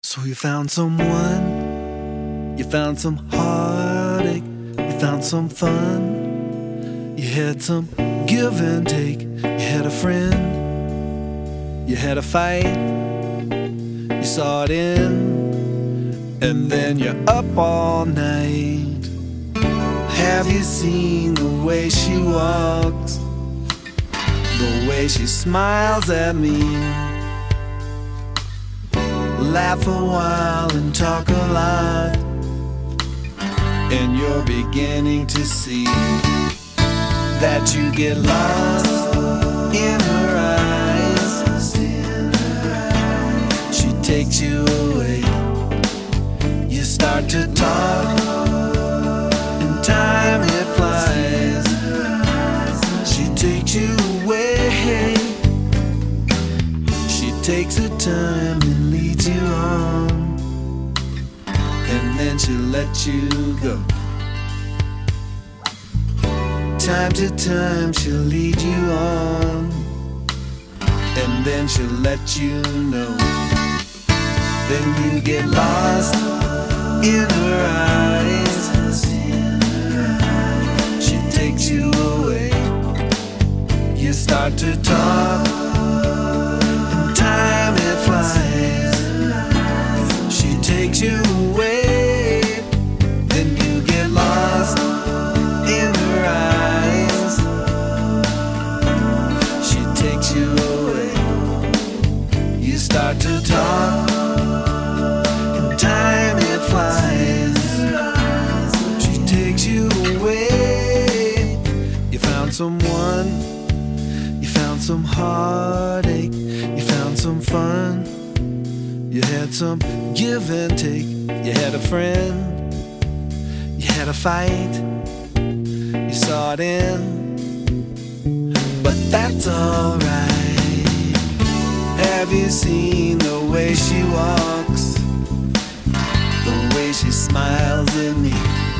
So you found someone, you found some heartache, you found some fun, you had some give and take, you had a friend, you had a fight, you saw it in, and then you're up all night. Have you seen the way she walks, the way she smiles at me? Laugh a while and talk a lot, and you're beginning to see that you get lost in her eyes. She takes you away, you start to talk, and time it flies. She takes you away, she takes her time and leads you on, and then she'll let you go. Time to time she'll lead you on, and then she'll let you know. Then you get lost in her eyes. She takes you away, you start to talk, and time it flies. She takes you away, then you get lost in her eyes. She takes you away, you start to talk, and time it flies. She takes you away. You found someone, you found some heartache, you found some fun, you had some give and take, you had a friend, you had a fight, you saw it in, but that's alright. Have you seen the way she walks, the way she smiles at me?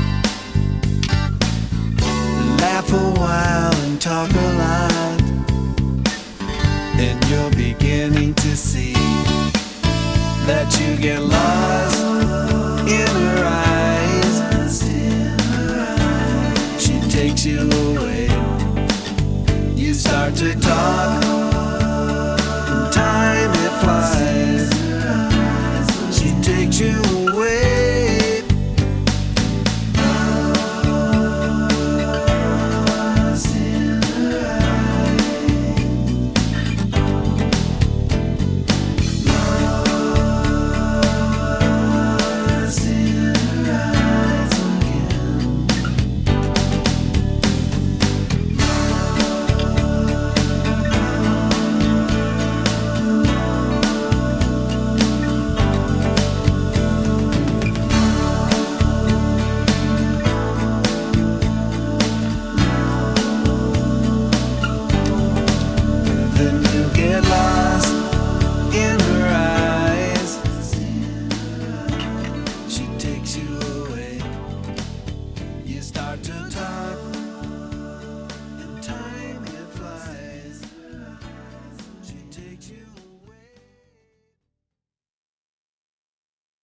Laugh a while and talk a lot, and you're beginning to see that you get lost in her eyes. She takes you away, you start to talk, and time it flies. She takes you away. Start to talk.